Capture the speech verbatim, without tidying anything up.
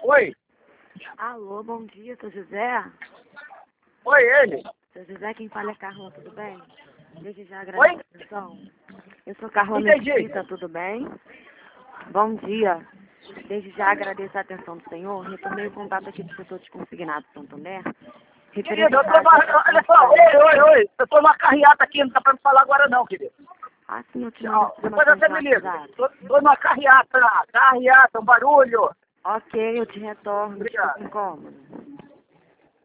Oi. Alô, bom dia, seu José? Oi, ele. Seu José, quem fala é Carla, tudo bem? Desde já Oi? agradeço a atenção. Eu sou Carla Entendi. Mesquita, tudo bem? Bom dia. Desde já agradeço a atenção do senhor. Retornei o contato aqui do setor de consignado Santander. Querido, eu tô numa... Olha só, oi, oi, oi. Eu tô numa carreata aqui, não dá pra me falar agora não, querido. Ah, sim, eu te Ó, mando depois você me liga. WhatsApp. Tô, tô numa carreata, carreata, um barulho. Ok, eu te retorno. Obrigado. Desculpa o incômodo.